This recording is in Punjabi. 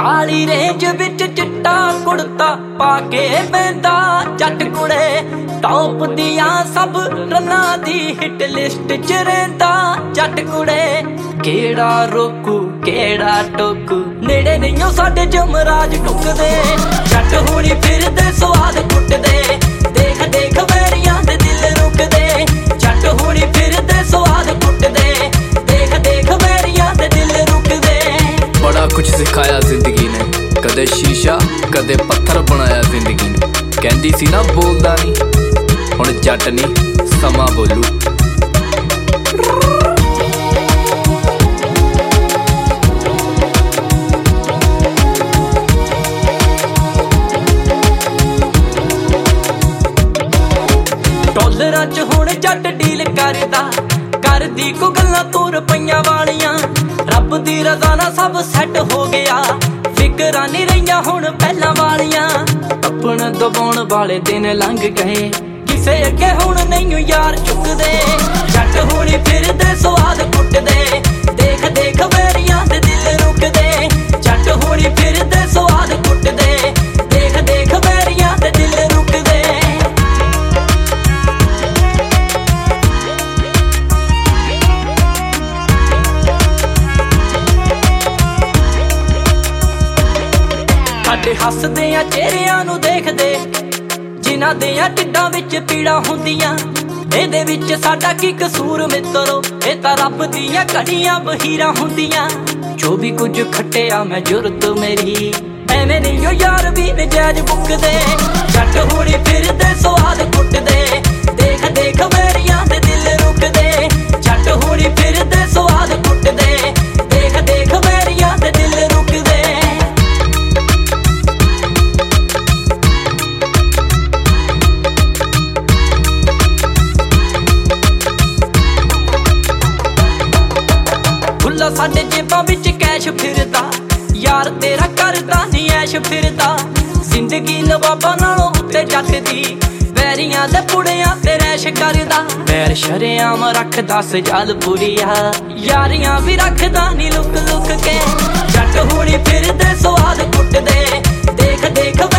ਕਾਲੀ ਰੇਂਜ ਵਿੱਚ ਚਿੱਟਾ ਕੁੜਤਾ ਪਾ ਕੇ ਪੈਂਦਾ ਜੱਟ ਕੁੜੇ ਟੌਪ ਦੀਆਂ ਸਭ ਰਨਾਂ ਦੀ ਹਿੱਟ ਲਿਸਟ 'ਚ ਰਹਿੰਦਾ ਜੱਟ ਕੁੜੇ ਕਿਹੜਾ ਰੋਕੂ ਕਿਹੜਾ ਟੋਕੂ ਨੇੜੇ ਨਹੀਂਓ ਸਾਡੇ ਜਮਰਾਜ ਟੁੱਕਦੇ ਜੱਟ ਹੁਣੀ ਫਿਰਦੇ ਸਵਾਦ ਕੁੱਟਦੇ ਦੇਖ ਦੇਖ ਵੈਰੀਆਂ ਦੇ ਦਿਲ ਰੁਕਦੇ ਜੱਟ ਹੁਣੀ ਫਿਰਦੇ ਸਵਾਦ ਕੁੱਟਦੇ ਦੇਖ ਦੇਖ ਵੈਰੀਆਂ ਦੇ ਦਿਲ ਰੁਕਦੇ बड़ा कुछ सिखाया जिंदगी ने कदे शीशा कदे पत्थर बनाया जिंदगी ने कहंदी सी ना बोलदा नहीं हुण जट नहीं समा बोलू ਡਾਲਰਾਂ 'ਚ ਹੁਣ ਜੱਟ ਡੀਲ ਕਰਦਾ ਕਰਦੀ ਕੋ ਗੱਲਾਂ ਤੂੰ ਰੁਪਈਆਂ ਵਾਲੀਆਂ ਰੱਬ ਦੀ ਰਜ਼ਾ ਨਾਲ ਸਭ ਸੈੱਟ ਹੋ ਗਿਆ ਫਿਕਰਾਂ ਨਹੀਂ ਰਹੀਆਂ ਹੁਣ ਪਹਿਲਾਂ ਵਾਲੀਆਂ ਆਪਣਾ ਦਬਾਉਣ ਵਾਲੇ ਦਿਨ ਲੰਘ ਗਏ ਕਿਸੇ ਅੱਗੇ ਹੁਣ ਨਹੀਂ ਯਾਰ ਝੁਕਦੇ ਜੱਟ ਹੁਣੀ ਫਿਰਦੇ ਸਵਾਦ ਕੁੱਟਦੇ ਦੇਖ ਦੇਖ ਵੈਰੀਆਂ ਦੇ ਦਿਲ ਰੁਕਦੇ ਜੱਟ ਹੁਣੀ ਫਿਰਦੇ ਸਵਾਦ ਕੁੱਟਦੇ ਦੇਖ ਦੇਖ ਵੈਰੀਆਂ ਦੇ ਦਿਲ ਰੁਕਦੇ ਸਾਡੇ ਹੱਸਦੇ ਆ ਚਿਹਰਿਆਂ ਨੂੰ ਦੇਖਦੇ ਜਿਨ੍ਹਾਂ ਦੀਆਂ ਢਿੱਡਾਂ ਵਿੱਚ ਪੀੜਾਂ ਹੁੰਦੀਆਂ ਇਹਦੇ ਵਿੱਚ ਸਾਡਾ ਕੀ ਕਸੂਰ ਮਿੱਤਰੋ ਇਹ ਤਾਂ ਰੱਬ ਦੀਆਂ ਘੜੀਆਂ ਬਹੀਰਾਂ ਹੁੰਦੀਆਂ ਜੋ ਵੀ ਕੁਝ ਖੱਟਿਆ ਮੈਂ ਜੁਰਤ ਮੇਰੀ ਐਵੇਂ ਨਹੀਂ ਓ ਯਾਰ ਵੀ ਨਜਾਇਜ਼ ਬੁੱਕਦੇ ਜੱਟ ਹੁਣੀ ਫਿਰਦੇ ਸਵਾਦ ਕੁੱਟਦੇ ਦੇਖ ਦੇਖ ਵੈਰੀਆਂ ਦੇ ਦਿਲ ਰੁਕਦੇ ਜੱਟ ਹੁਣੀ ਫਿਰਦੇ ਸਵਾਦ ਕੁੱਟਦੇ ਦੇਖ ਦੇਖ ਵੈਰੀਆਂ ਦੇ ਦਿਲ ਰੁਕਦੇ ਸਾਡੇ ਜੇਬਾਂ ਵਿੱਚ ਕੈਸ਼ ਫਿਰਦਾ ਯਾਰ ਤੇਰਾ ਕਰਦਾ ਨੀ ਐਸ਼ ਫਿਰਦਾ ਜ਼ਿੰਦਗੀ ਨਵਾਬਾਂ ਨਾਲੋਂ ਉੱਤੇ ਜੱਟ ਦੀ ਵੈਰੀਆਂ ਦੇ ਪੁੜਿਆਂ ਤੇ ਰੈਸ਼ ਕਰਦਾ ਪੈਰ ਸ਼ਰੇਆਮ ਰੱਖਦਾ ਸਜਾਲ ਪੁਰੀਆ ਯਾਰੀਆਂ ਵੀ ਰੱਖਦਾ ਨੀ ਲੁਕ ਲੁਕ ਕੇ ਜੱਟ ਹੁਣੀ ਫਿਰਦੇ ਸਵਾਦ ਕੁੱਟਦੇ ਦੇਖ ਦੇਖ